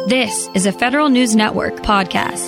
This is a Federal News Network podcast.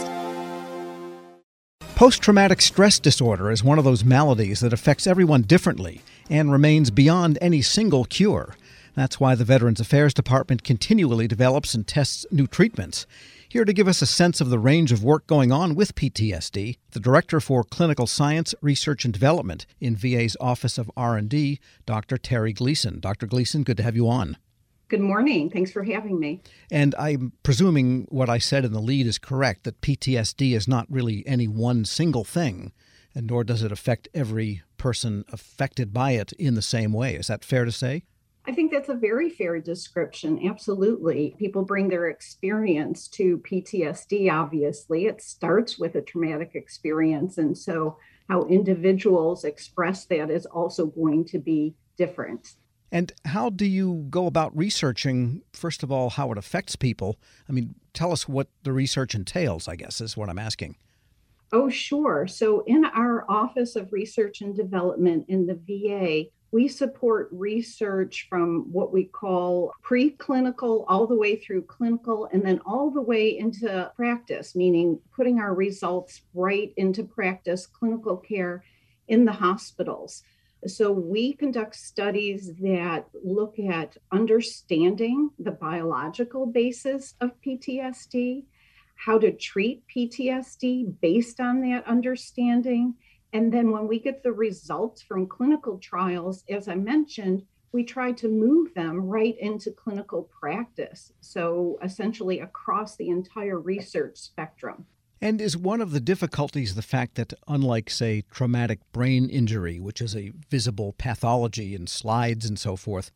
Post-traumatic stress disorder is one of those maladies that affects everyone differently and remains beyond any single cure. That's why the Veterans Affairs Department continually develops and tests new treatments. Here to give us a sense of the range of work going on with PTSD, the Director for Clinical Science, Research and Development in VA's Office of R&D, Dr. Terry Gleason. Dr. Gleason, good to have you on. Good morning. Thanks for having me. And I'm presuming what I said in the lead is correct, that PTSD is not really any one single thing, and nor does it affect every person affected by it in the same way. Is that fair to say? I think that's a very fair description. Absolutely. People bring their experience to PTSD, obviously. It starts with a traumatic experience, and so how individuals express that is also going to be different. And how do you go about researching, first of all, how it affects people? I mean, tell us what the research entails, I guess, is what I'm asking. Oh, sure. So in our Office of Research and Development in the VA, we support research from what we call preclinical all the way through clinical and then all the way into practice, meaning putting our results right into practice, clinical care in the hospitals. So we conduct studies that look at understanding the biological basis of PTSD, how to treat PTSD based on that understanding. And then when we get the results from clinical trials, as I mentioned, we try to move them right into clinical practice. So essentially across the entire research spectrum. And is one of the difficulties the fact that, unlike, say, traumatic brain injury, which is a visible pathology in slides and so forth,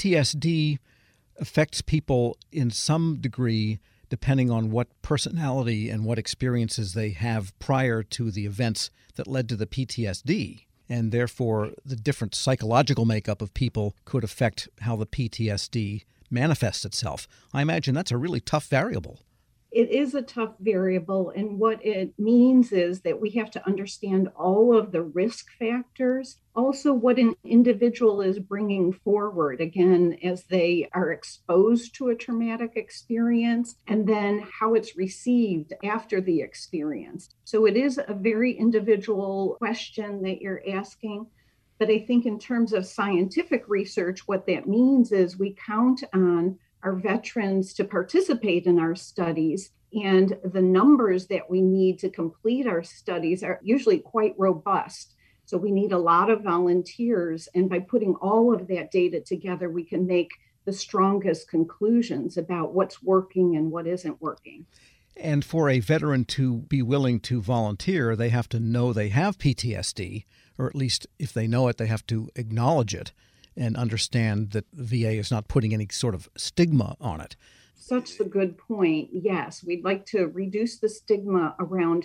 PTSD affects people in some degree depending on what personality and what experiences they have prior to the events that led to the PTSD. And therefore, the different psychological makeup of people could affect how the PTSD manifests itself. I imagine that's a really tough variable. It is a tough variable, and what it means is that we have to understand all of the risk factors, also what an individual is bringing forward, again, as they are exposed to a traumatic experience, and then how it's received after the experience. So it is a very individual question that you're asking. But I think in terms of scientific research, what that means is we count on our veterans to participate in our studies, and the numbers that we need to complete our studies are usually quite robust. So we need a lot of volunteers, and by putting all of that data together, we can make the strongest conclusions about what's working and what isn't working. And for a veteran to be willing to volunteer, they have to know they have PTSD, or at least if they know it, they have to acknowledge it and understand that the VA is not putting any sort of stigma on it. Such a good point. Yes, we'd like to reduce the stigma around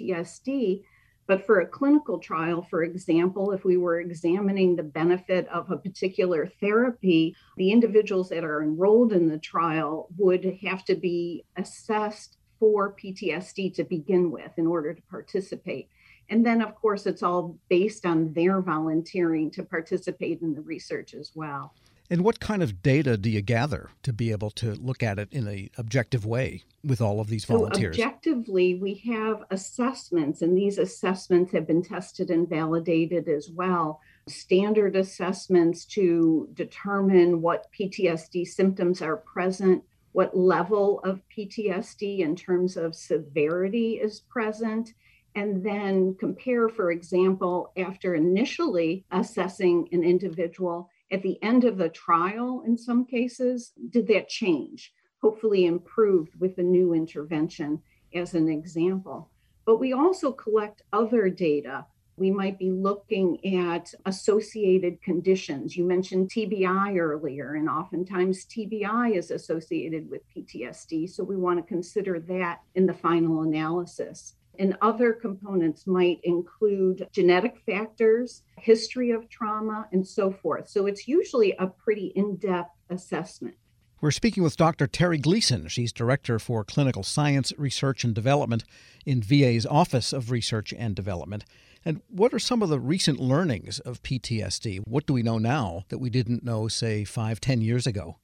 PTSD, but for a clinical trial, for example, if we were examining the benefit of a particular therapy, the individuals that are enrolled in the trial would have to be assessed for PTSD to begin with in order to participate. And then, of course, it's all based on their volunteering to participate in the research as well. And what kind of data do you gather to be able to look at it in an objective way with all of these volunteers? So objectively, we have assessments, and these assessments have been tested and validated as well. Standard assessments to determine what PTSD symptoms are present, what level of PTSD in terms of severity is present, and then compare, for example, after initially assessing an individual, at the end of the trial, in some cases, did that change? Hopefully improved with a new intervention as an example. But we also collect other data. We might be looking at associated conditions. You mentioned TBI earlier, and oftentimes TBI is associated with PTSD. So we want to consider that in the final analysis. And other components might include genetic factors, history of trauma, and so forth. So it's usually a pretty in-depth assessment. We're speaking with Dr. Terry Gleason. She's Director for Clinical Science, Research and Development in VA's Office of Research and Development. And what are some of the recent learnings of PTSD? What do we know now that we didn't know, say, 5-10 years ago?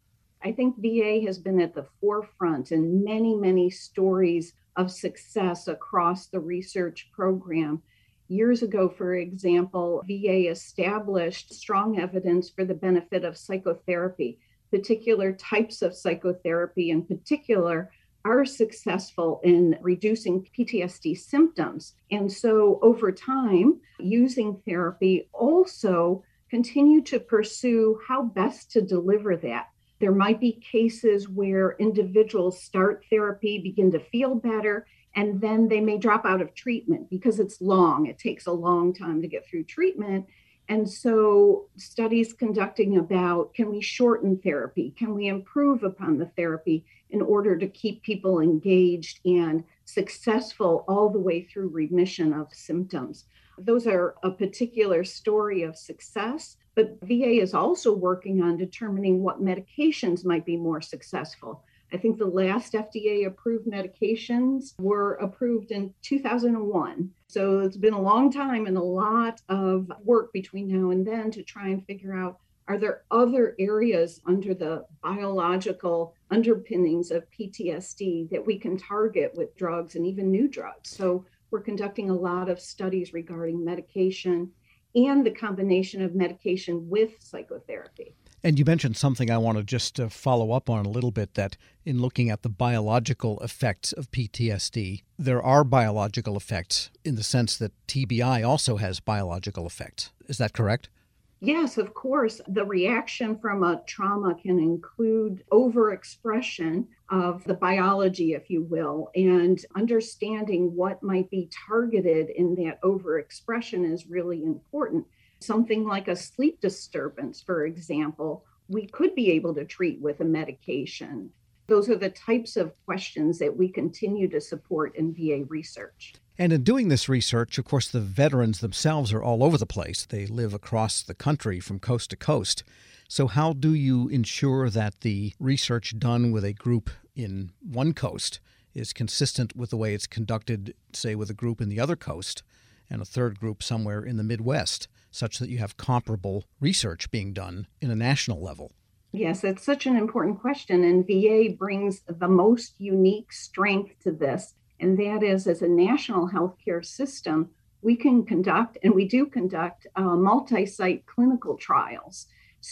I think VA has been at the forefront in many, many stories of success across the research program. Years ago, for example, VA established strong evidence for the benefit of psychotherapy. Particular types of psychotherapy in particular are successful in reducing PTSD symptoms. And so over time, using therapy also continue to pursue how best to deliver that. There might be cases where individuals start therapy, begin to feel better, and then they may drop out of treatment because it's long. It takes a long time to get through treatment. And so studies conducting about, can we shorten therapy? Can we improve upon the therapy in order to keep people engaged and successful all the way through remission of symptoms? Those are a particular story of success, but VA is also working on determining what medications might be more successful. I think the last FDA approved medications were approved in 2001. So it's been a long time and a lot of work between now and then to try and figure out, are there other areas under the biological underpinnings of PTSD that we can target with drugs and even new drugs? So we're conducting a lot of studies regarding medication and the combination of medication with psychotherapy. And you mentioned something I want to just follow up on a little bit, that in looking at the biological effects of PTSD, there are biological effects in the sense that TBI also has biological effects. Is that correct? Yes, of course. The reaction from a trauma can include overexpression of the biology, if you will, and understanding what might be targeted in that overexpression is really important. Something like a sleep disturbance, for example, we could be able to treat with a medication. Those are the types of questions that we continue to support in VA research. And in doing this research, of course, the veterans themselves are all over the place. They live across the country from coast to coast. So how do you ensure that the research done with a group in one coast is consistent with the way it's conducted, say, with a group in the other coast and a third group somewhere in the Midwest, such that you have comparable research being done in a national level? Yes, it's such an important question, and VA brings the most unique strength to this, and that is, as a national healthcare system, we can conduct, and we do conduct, multi-site clinical trials.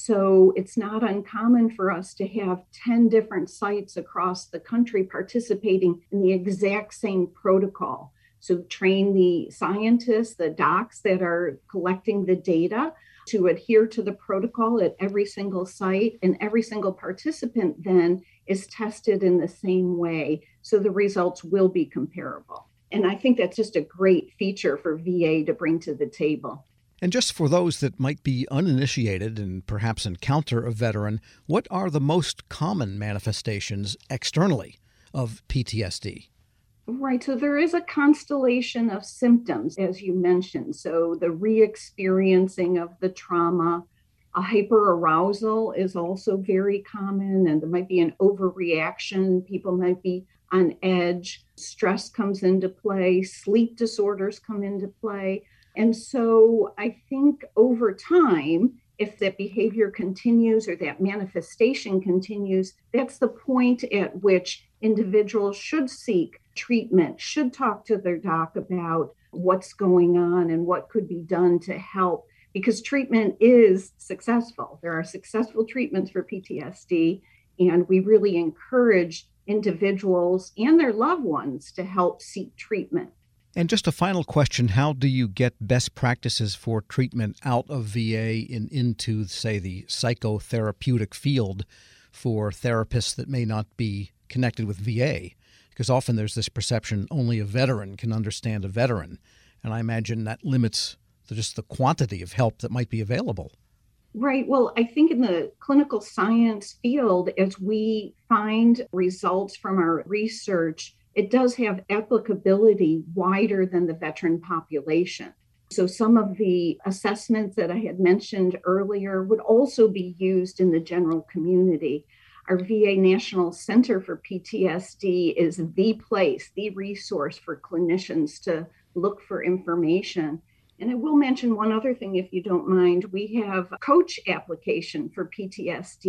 So it's not uncommon for us to have 10 different sites across the country participating in the exact same protocol. So train the scientists, the docs that are collecting the data to adhere to the protocol at every single site, and every single participant then is tested in the same way. So the results will be comparable. And I think that's just a great feature for VA to bring to the table. And just for those that might be uninitiated and perhaps encounter a veteran, what are the most common manifestations externally of PTSD? Right. So there is a constellation of symptoms, as you mentioned. So the re-experiencing of the trauma, a hyperarousal is also very common, and there might be an overreaction. People might be on edge. Stress comes into play. Sleep disorders come into play. And so I think over time, if that behavior continues or that manifestation continues, that's the point at which individuals should seek treatment, should talk to their doc about what's going on and what could be done to help, because treatment is successful. There are successful treatments for PTSD, and we really encourage individuals and their loved ones to help seek treatment. And just a final question, how do you get best practices for treatment out of VA and into, say, the psychotherapeutic field for therapists that may not be connected with VA? Because often there's this perception only a veteran can understand a veteran. And I imagine that limits just the quantity of help that might be available. Right. Well, I think in the clinical science field, as we find results from our research, it does have applicability wider than the veteran population. So some of the assessments that I had mentioned earlier would also be used in the general community. Our VA National Center for PTSD is the place, the resource for clinicians to look for information. And I will mention one other thing, if you don't mind. We have a coach application for PTSD.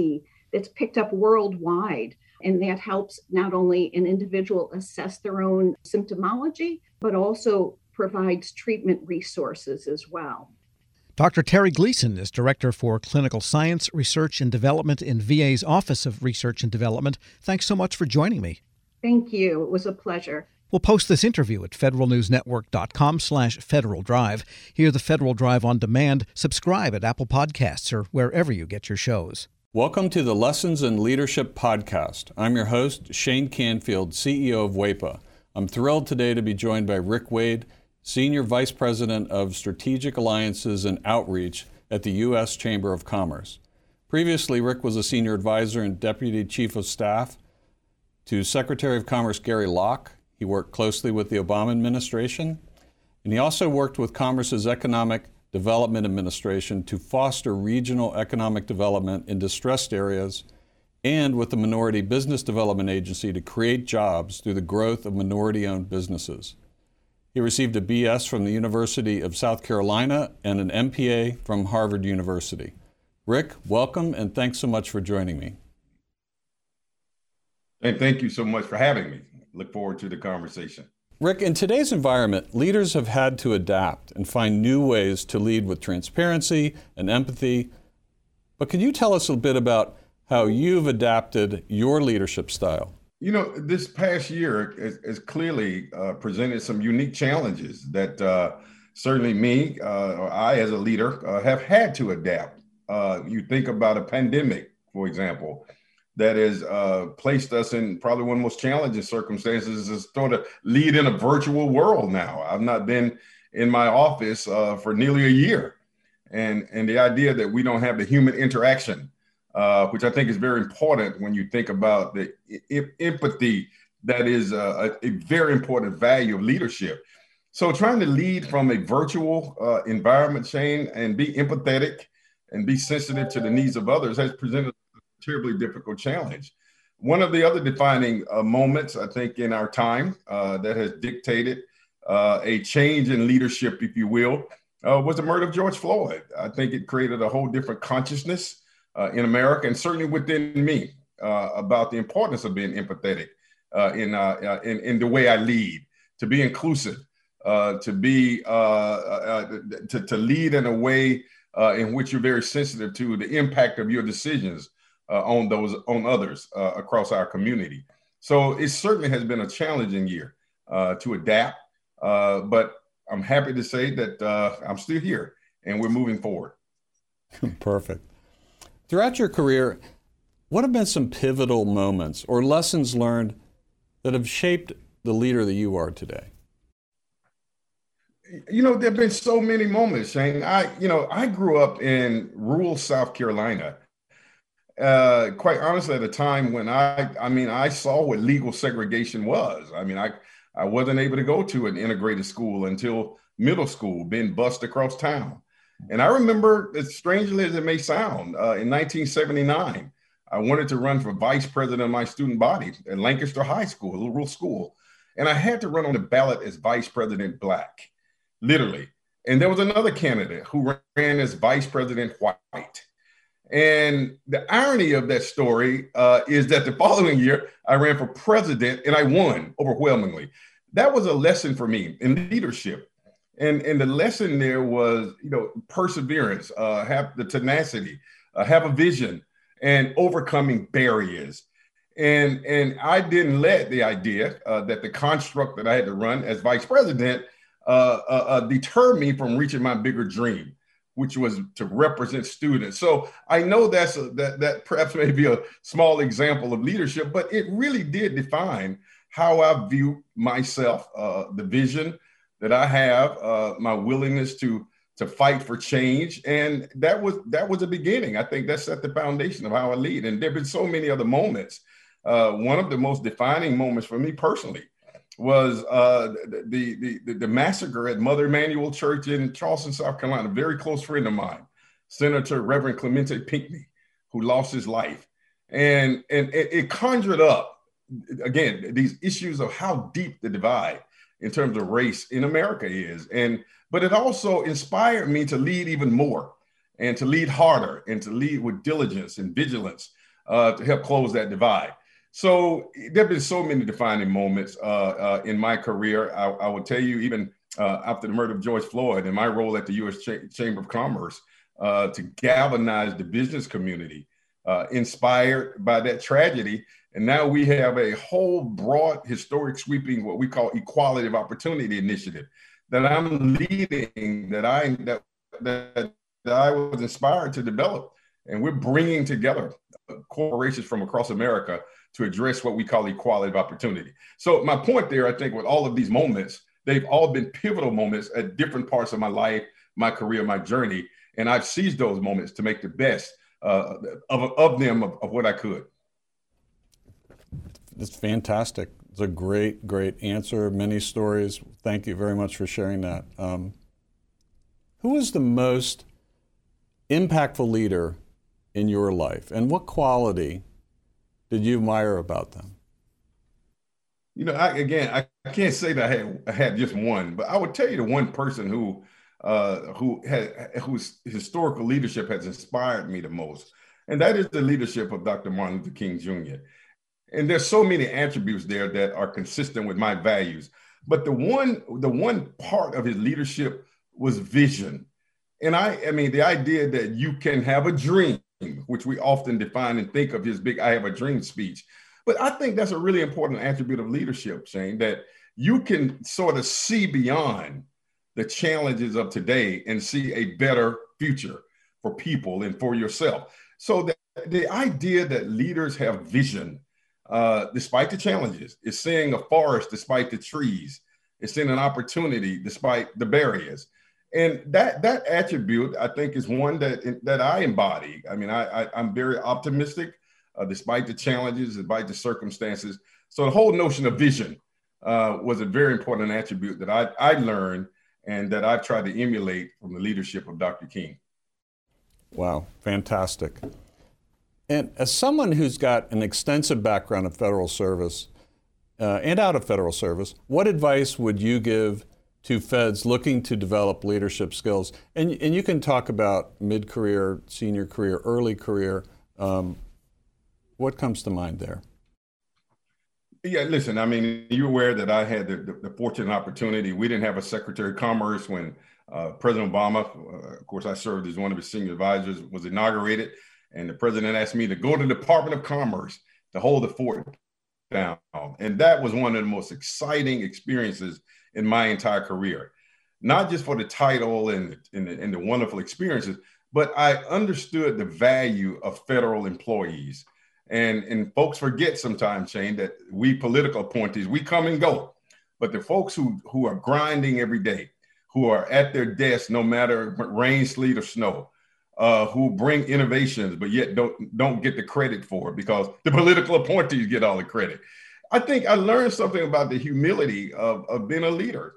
it's picked up worldwide. And that helps not only an individual assess their own symptomology, but also provides treatment resources as well. Dr. Terry Gleason is Director for Clinical Science, Research and Development in VA's Office of Research and Development. Thanks so much for joining me. Thank you. It was a pleasure. We'll post this interview at federalnewsnetwork.com/Federal Drive. Hear the Federal Drive on demand. Subscribe at Apple Podcasts or wherever you get your shows. Welcome to the Lessons in Leadership podcast. I'm your host, Shane Canfield, CEO of WEPA. I'm thrilled today to be joined by Rick Wade, Senior Vice President of Strategic Alliances and Outreach at the U.S. Chamber of Commerce. Previously, Rick was a Senior Advisor and Deputy Chief of Staff to Secretary of Commerce Gary Locke. He worked closely with the Obama administration, and he also worked with Commerce's Economic Development Administration to foster regional economic development in distressed areas, and with the Minority Business Development Agency to create jobs through the growth of minority-owned businesses. He received a BS from the University of South Carolina and an MPA from Harvard University. Rick, welcome, and thanks so much for joining me. And thank you so much for having me. Look forward to the conversation. Rick, in today's environment, leaders have had to adapt and find new ways to lead with transparency and empathy. But can you tell us a bit about how you've adapted your leadership style? You know, this past year has clearly presented some unique challenges that certainly me, or I as a leader, have had to adapt. You think about a pandemic, for example, that has placed us in probably one of the most challenging circumstances, is sort of lead in a virtual world now. I've not been in my office for nearly a year. And the idea that we don't have the human interaction, which I think is very important when you think about the empathy that is a very important value of leadership. So trying to lead from a virtual environment, Shane, and be empathetic and be sensitive to the needs of others has presented a terribly difficult challenge. One of the other defining moments, I think, in our time that has dictated a change in leadership, if you will, was the murder of George Floyd. I think it created a whole different consciousness in America, and certainly within me, about the importance of being empathetic in the way I lead, to be inclusive, to lead in a way in which you're very sensitive to the impact of your decisions on others across our community. So it certainly has been a challenging year to adapt, but I'm happy to say that I'm still here and we're moving forward. Perfect. Throughout your career, what have been some pivotal moments or lessons learned that have shaped the leader that you are today? You know, there have been so many moments, Shane. I grew up in rural South Carolina. Quite honestly, at a time when I saw what legal segregation was. I wasn't able to go to an integrated school until middle school, being bused across town. And I remember, as strangely as it may sound, in 1979, I wanted to run for vice president of my student body at Lancaster High School, a little rural school. And I had to run on the ballot as vice president black, literally. And there was another candidate who ran as vice president white. And the irony of that story is that the following year, I ran for president and I won overwhelmingly. That was a lesson for me in leadership. And the lesson there was, perseverance, have the tenacity, have a vision, and overcoming barriers. And I didn't let the idea that the construct that I had to run as vice president deter me from reaching my bigger dream, which was to represent students. So I know that perhaps may be a small example of leadership, but it really did define how I view myself, the vision that I have, my willingness to fight for change. And that was the beginning. I think that set the foundation of how I lead. And there have been so many other moments. One of the most defining moments for me personally was the massacre at Mother Emanuel Church in Charleston, South Carolina. A very close friend of mine, Senator Reverend Clemente Pinckney, who lost his life. And it conjured up, again, these issues of how deep the divide in terms of race in America is. But it also inspired me to lead even more and to lead harder and to lead with diligence and vigilance to help close that divide. So there have been so many defining moments in my career. I will tell you, even after the murder of George Floyd, and my role at the U.S. Chamber of Commerce to galvanize the business community, inspired by that tragedy. And now we have a whole broad, historic, sweeping, what we call equality of opportunity initiative that I'm leading, that I was inspired to develop. And we're bringing together corporations from across America to address what we call equality of opportunity. So my point there, I think, with all of these moments, they've all been pivotal moments at different parts of my life, my career, my journey. And I've seized those moments to make the best of what I could. It's fantastic. It's a great, great answer. Many stories. Thank you very much for sharing that. Who is the most impactful leader in your life, and what quality did you admire about them? You know, I can't say that I had just one, but I would tell you the one person whose historical leadership has inspired me the most, and that is the leadership of Dr. Martin Luther King Jr. And there's so many attributes there that are consistent with my values. But the one part of his leadership was vision. And I mean, the idea that you can have a dream, which we often define and think of his big "I have a dream" speech. But I think that's a really important attribute of leadership, Shane, that you can sort of see beyond the challenges of today and see a better future for people and for yourself. So the idea that leaders have vision, despite the challenges, is seeing a forest despite the trees, it's seeing an opportunity despite the barriers. And that attribute, I think, is one that I embody. I mean, I'm very optimistic, despite the challenges, despite the circumstances. So the whole notion of vision was a very important attribute that I learned and that I've tried to emulate from the leadership of Dr. King. Wow, fantastic. And as someone who's got an extensive background in federal service and out of federal service, what advice would you give to feds looking to develop leadership skills? And you can talk about mid-career, senior career, early career. What comes to mind there? Yeah, listen, I mean, you're aware that I had the fortunate opportunity. We didn't have a Secretary of Commerce when President Obama, of course, I served as one of his senior advisors, was inaugurated. And the president asked me to go to the Department of Commerce to hold the fort down. And that was one of the most exciting experiences in my entire career, not just for the title and the wonderful experiences, but I understood the value of federal employees. And folks forget sometimes, Shane, that we political appointees, we come and go, but the folks who are grinding every day, who are at their desk, no matter rain, sleet, or snow, who bring innovations, but yet don't get the credit for it because the political appointees get all the credit. I think I learned something about the humility of being a leader.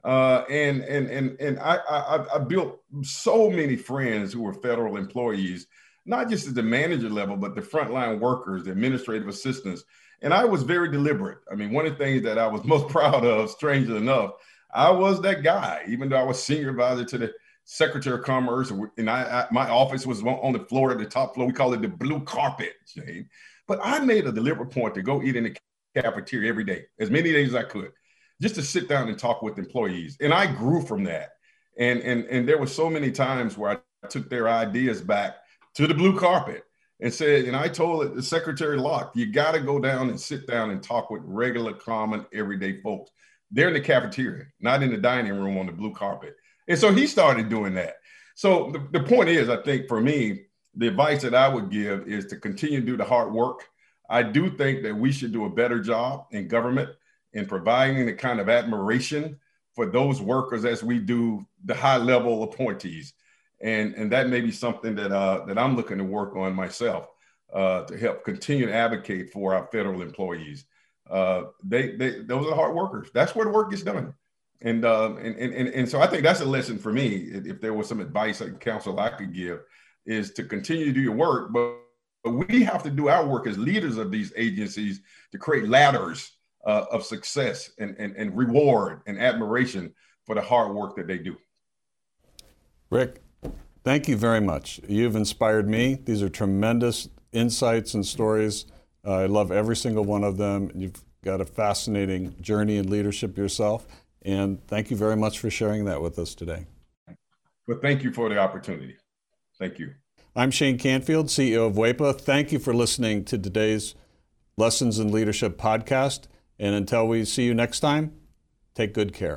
And I built so many friends who were federal employees, not just at the manager level, but the frontline workers, the administrative assistants. And I was very deliberate. I mean, one of the things that I was most proud of, strangely enough, I was that guy, even though I was senior advisor to the Secretary of Commerce, and my office was on the floor, at the top floor. We call it the blue carpet, Shane. But I made a deliberate point to go eat in the cafeteria every day, as many days as I could, just to sit down and talk with employees. And I grew from that. And there were so many times where I took their ideas back to the blue carpet and said, and I told the Secretary Locke, you got to go down and sit down and talk with regular, common, everyday folks. They're in the cafeteria, not in the dining room on the blue carpet. And so he started doing that. So the point is, I think for me, the advice that I would give is to continue to do the hard work. I do think that we should do a better job in government in providing the kind of admiration for those workers as we do the high level appointees. And that may be something that I'm looking to work on myself to help continue to advocate for our federal employees. Those are the hard workers. That's where the work gets done. And so I think that's a lesson for me. If there was some advice and counsel I could give, is to continue to do your work, but we have to do our work as leaders of these agencies to create ladders of success and reward and admiration for the hard work that they do. Rick, thank you very much. You've inspired me. These are tremendous insights and stories. I love every single one of them. You've got a fascinating journey in leadership yourself. And thank you very much for sharing that with us today. Well, thank you for the opportunity. Thank you. I'm Shane Canfield, CEO of WEPA. Thank you for listening to today's Lessons in Leadership podcast. And until we see you next time, take good care.